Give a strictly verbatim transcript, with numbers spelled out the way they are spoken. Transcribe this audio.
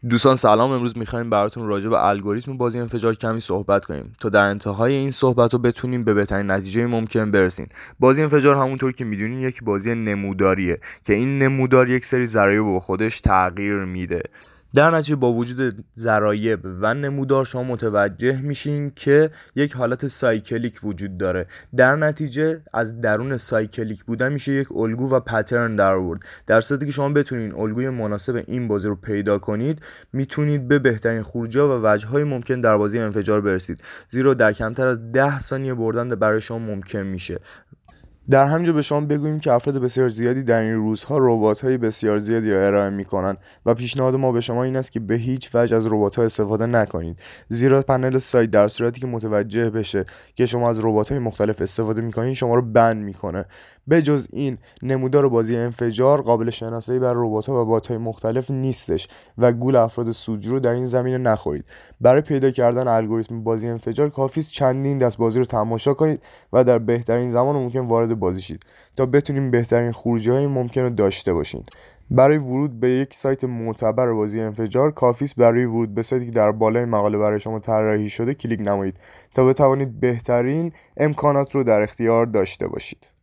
دوستان سلام، امروز میخوایم براتون راجع به الگوریتم بازی انفجار کمی صحبت کنیم تا در انتهای این صحبت رو بتونیم به بهترین نتیجه ممکن برسیم. بازی انفجار همونطور که میدونین یک بازی نموداریه که این نمودار یک سری ضرایب با خودش تغییر میده. در نتیجه با وجود ضرایب و نمودار شما متوجه میشین که یک حالت سایکلیک وجود داره. در نتیجه از درون سایکلیک بودن میشه یک الگو و پترن در آورد. در صورتی که شما بتونین الگوی مناسب این بازی رو پیدا کنید، میتونید به بهترین خروجی‌ها و وجه‌های ممکن در بازی انفجار برسید، زیرا در کمتر از ده ثانیه بردن برای شما ممکن میشه. در همینجا به شما بگوییم که افراد بسیار زیادی در این روزها ربات‌های بسیار زیادی را ارائه می‌کنند و پیشنهاد ما به شما این است که به هیچ وجه از ربات‌ها استفاده نکنید، زیرا پنل سایت در صورتی که متوجه بشه که شما از ربات‌های مختلف استفاده می‌کنید شما رو بند می‌کنه. به جز این، نمودار بازی انفجار قابل شناسایی بر ربات‌ها و بات‌های مختلف نیستش و گول افراد سودجو در این زمینه نخورید. برای پیدا کردن الگوریتم بازی انفجار کافی است چندین دست بازی رو تماشا کنید و در بهترین زمان ممکن وارد بازی شید تا بتونیم بهترین خروجی‌های ممکن رو داشته باشین. برای ورود به یک سایت معتبر بازی انفجار کافی است برای ورود به سایتی که در بالای مقاله برای شما طراحی شده کلیک نمایید تا بتوانید بهترین امکانات رو در اختیار داشته باشید.